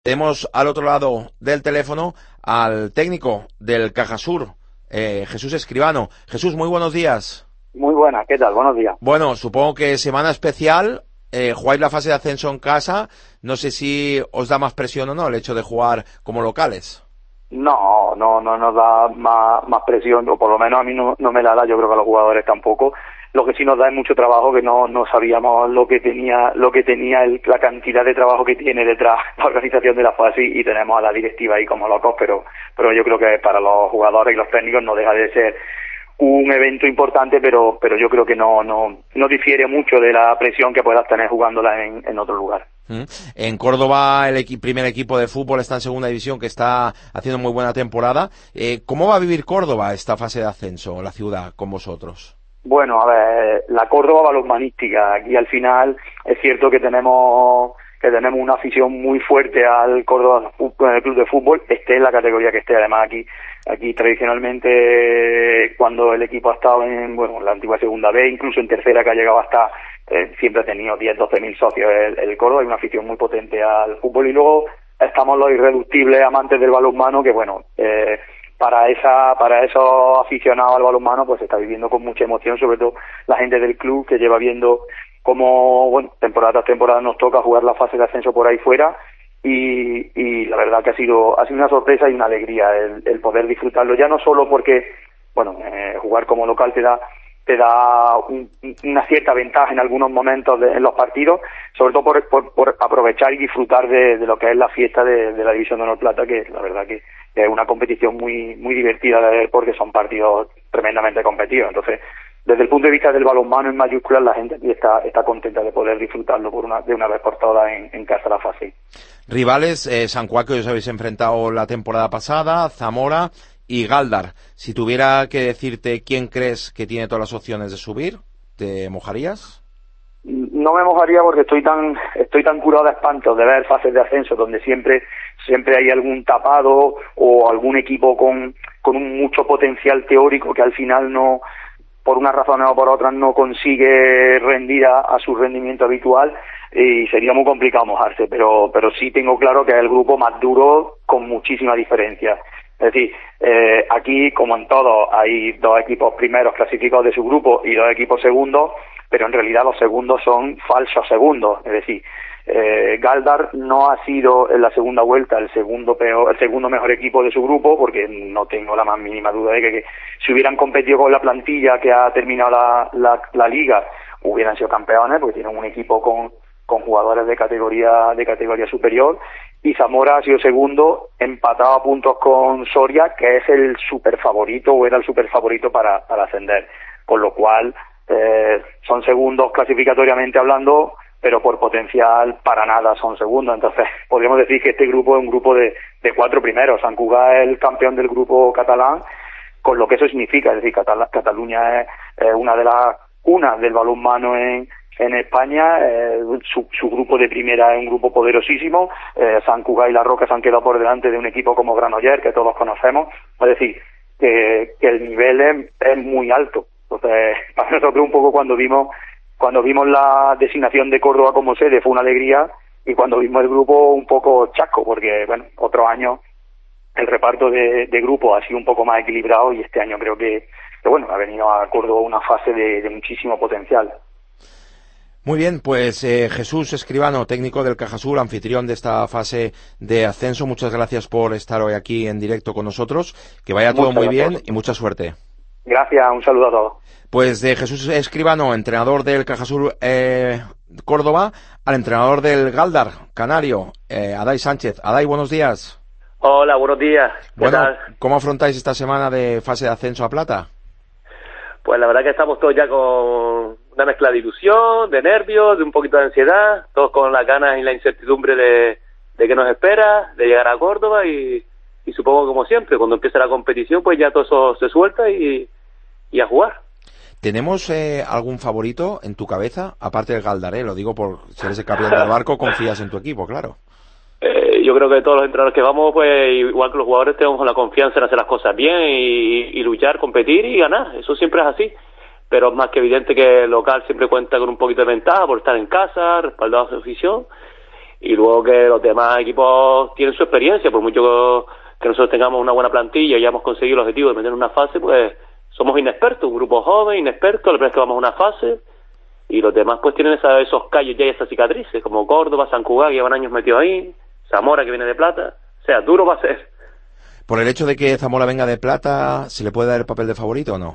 Tenemos al otro lado del teléfono al técnico del Cajasur, Jesús Escribano. Jesús, muy buenos días. Muy buenas, ¿qué tal? Buenos días. Bueno, supongo que semana especial, jugáis la fase de ascenso en casa. No sé si os da más presión o no el hecho de jugar como locales. No nos da más presión, o por lo menos a mí no me la da, yo creo que a los jugadores tampoco. Lo que sí nos da es mucho trabajo, que no sabíamos lo que tenía la cantidad de trabajo que tiene detrás la organización de la fase, y tenemos a la directiva ahí como locos, pero yo creo que para los jugadores y los técnicos no deja de ser un evento importante, pero yo creo que no difiere mucho de la presión que puedas tener jugándola en otro lugar. En Córdoba el primer equipo de fútbol está en segunda división, que está haciendo muy buena temporada. ¿Cómo va a vivir Córdoba esta fase de ascenso, la ciudad, con vosotros? Bueno, a ver, la Córdoba balonmanística, aquí al final es cierto que tenemos una afición muy fuerte al Córdoba Club de Fútbol, esté en la categoría que esté. Además aquí tradicionalmente, cuando el equipo ha estado en la antigua segunda B, incluso en tercera, que ha llegado hasta siempre ha tenido 10-12 mil socios el Córdoba. Hay una afición muy potente al fútbol, y luego estamos los irreductibles amantes del balonmano, que para esos aficionados al balonmano pues se está viviendo con mucha emoción, sobre todo la gente del club, que lleva viendo cómo temporada tras temporada nos toca jugar la fase de ascenso por ahí fuera, y la verdad que ha sido una sorpresa y una alegría el poder disfrutarlo, ya no solo porque jugar como local te da una cierta ventaja en algunos momentos en los partidos, sobre todo por aprovechar y disfrutar de lo que es la fiesta de la División de Honor Plata, que la verdad que es una competición muy muy divertida de ver, porque son partidos tremendamente competidos. Entonces, desde el punto de vista del balonmano en mayúsculas, la gente aquí está contenta de poder disfrutarlo de una vez por todas en casa la fase. Rivales, San Juan, que os habéis enfrentado la temporada pasada, Zamora y Galdar. Si tuviera que decirte quién crees que tiene todas las opciones de subir, ¿te mojarías? No me mojaría, porque estoy tan curado de espantos de ver fases de ascenso donde siempre hay algún tapado o algún equipo con mucho potencial teórico que al final no, por una razón o por otra, no consigue rendir a su rendimiento habitual, y sería muy complicado mojarse, pero sí tengo claro que es el grupo más duro, con muchísima diferencia. Es decir, aquí, como en todo, hay dos equipos primeros clasificados de su grupo y dos equipos segundos, pero en realidad los segundos son falsos segundos. Es decir, Galdar no ha sido en la segunda vuelta el segundo mejor equipo de su grupo, porque no tengo la más mínima duda de que si hubieran competido con la plantilla que ha terminado la liga, hubieran sido campeones, porque tienen un equipo con jugadores de categoría superior. Y Zamora ha sido segundo, empatado a puntos con Soria, que es el superfavorito, o era el superfavorito para ascender, con lo cual son segundos clasificatoriamente hablando, pero por potencial para nada son segundos. Entonces podríamos decir que este grupo es un grupo de cuatro primeros. Sant Cugat es el campeón del grupo catalán, con lo que eso significa. Es decir, Cataluña es una de las cunas del balonmano en España. Su grupo de primera es un grupo poderosísimo. Sant Cugat y La Roca se han quedado por delante de un equipo como Granollers, que todos conocemos. Es decir, que el nivel es muy alto. Entonces, para nosotros un poco, cuando vimos la designación de Córdoba como sede, fue una alegría, y cuando vimos el grupo, un poco chasco, porque otros años el reparto de grupo ha sido un poco más equilibrado, y este año creo que ha venido a Córdoba una fase de muchísimo potencial. Muy bien, pues Jesús Escribano, técnico del Cajasur, anfitrión de esta fase de ascenso, muchas gracias por estar hoy aquí en directo con nosotros. Que vaya todo muy bien y mucha suerte. Gracias, un saludo a todos. Pues de Jesús Escribano, entrenador del Cajasur Córdoba, al entrenador del Galdar Canario, Adai Sánchez. Adai, buenos días. Hola, buenos días. Bueno, ¿cómo afrontáis esta semana de fase de ascenso a plata? Pues la verdad que estamos todos ya con una mezcla de ilusión, de nervios, de un poquito de ansiedad, todos con las ganas y la incertidumbre de qué nos espera, de llegar a Córdoba, y supongo, como siempre, cuando empieza la competición, pues ya todo eso se suelta y a jugar. ¿Tenemos algún favorito en tu cabeza, aparte del Galdar? Lo digo por si eres el capitán del barco, confías en tu equipo, claro. Yo creo que todos los entrenadores que vamos, pues igual que los jugadores, tenemos la confianza en hacer las cosas bien y luchar, competir y ganar. Eso siempre es así. Pero es más que evidente que el local siempre cuenta con un poquito de ventaja por estar en casa, respaldado a su afición. y luego que los demás equipos tienen su experiencia, por mucho que nosotros tengamos una buena plantilla y hayamos conseguido el objetivo de meter en una fase, pues somos inexpertos, un grupo joven, inexperto, la primera vez que vamos a una fase, y los demás pues tienen esos callos ya y esas cicatrices, como Córdoba, San Cugat, que llevan años metidos ahí, Zamora, que viene de plata, o sea, duro va a ser. Por el hecho de que Zamora venga de plata, ¿se le puede dar el papel de favorito o no?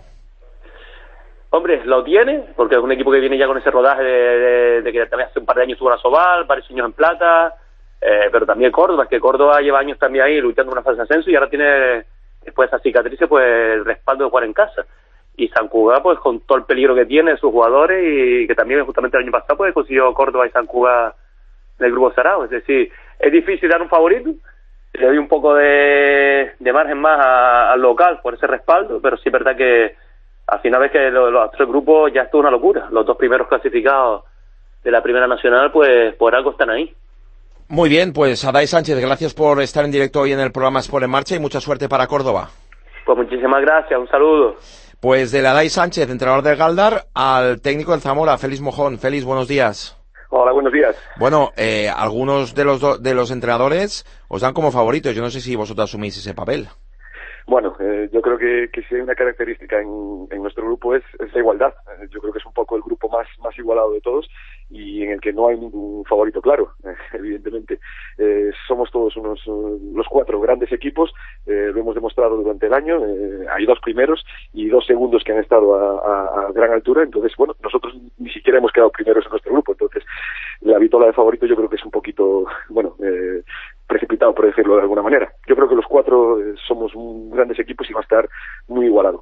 Hombre, lo tiene, porque es un equipo que viene ya con ese rodaje de que también hace un par de años estuvo en Asobal, varios años en plata, pero también Córdoba, es que Córdoba lleva años también ahí luchando en una fase de ascenso y ahora tiene, después de esas cicatrices, pues el respaldo de jugar en casa. Y San Cugat, pues con todo el peligro que tiene sus jugadores, y que también justamente el año pasado pues consiguió Córdoba y San Cugat del grupo Sarao. Es decir, es difícil dar un favorito, le doy un poco de margen más al local por ese respaldo, pero sí es verdad que al final ves que los tres grupos ya es toda una locura. Los dos primeros clasificados de la Primera Nacional, pues por algo están ahí. Muy bien, pues Adai Sánchez, gracias por estar en directo hoy en el programa Sport en Marcha y mucha suerte para Córdoba. Pues muchísimas gracias, un saludo. Pues del Adai Sánchez, entrenador del Galdar, al técnico del Zamora, Félix Mojón. Félix, buenos días. Hola, buenos días. Bueno, algunos de los entrenadores os dan como favoritos. Yo no sé si vosotros asumís ese papel. Bueno, yo creo que si hay una característica en nuestro grupo es la igualdad. Yo creo que es un poco el grupo más igualado de todos y en el que no hay ningún favorito claro, evidentemente. Somos todos los cuatro grandes equipos, lo hemos demostrado durante el año. Hay dos primeros y dos segundos que han estado a gran altura, entonces, bueno, nosotros ni siquiera hemos quedado primeros en nuestro grupo, entonces la vitola de favorito yo creo que es un poquito, precipitado, por decirlo de alguna manera. Yo creo que los cuatro somos grandes equipos y va a estar muy igualado.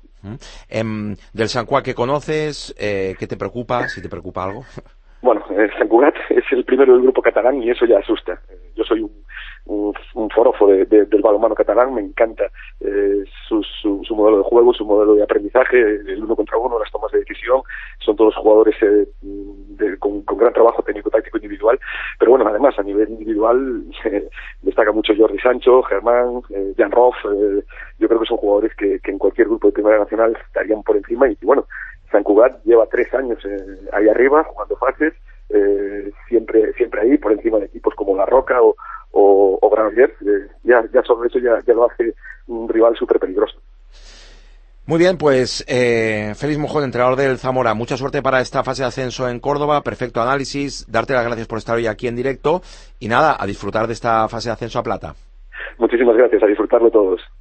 Del San Cugat que conoces, ¿qué te preocupa? Si te preocupa algo. Bueno, San Cugat es el primero del grupo catalán y eso ya asusta. Yo soy un forofo del balonmano catalán, me encanta su modelo de juego, su modelo de aprendizaje, el uno contra uno, las tomas de decisión, son todos jugadores con gran trabajo técnico-táctico individual, pero bueno, además a nivel individual destaca mucho Jordi Sancho, Germán, Jan Roff, yo creo que son jugadores que en cualquier grupo de Primera Nacional estarían por encima y bueno, San Cugat lleva 3 años ahí arriba, jugando fases, siempre ahí, por encima de equipos como La Roca o Granollers, ya sobre eso ya lo hace un rival súper peligroso. Muy bien, pues Félix Mojón, entrenador del Zamora, mucha suerte para esta fase de ascenso en Córdoba, perfecto análisis, darte las gracias por estar hoy aquí en directo y nada, a disfrutar de esta fase de ascenso a plata. Muchísimas gracias, a disfrutarlo todos.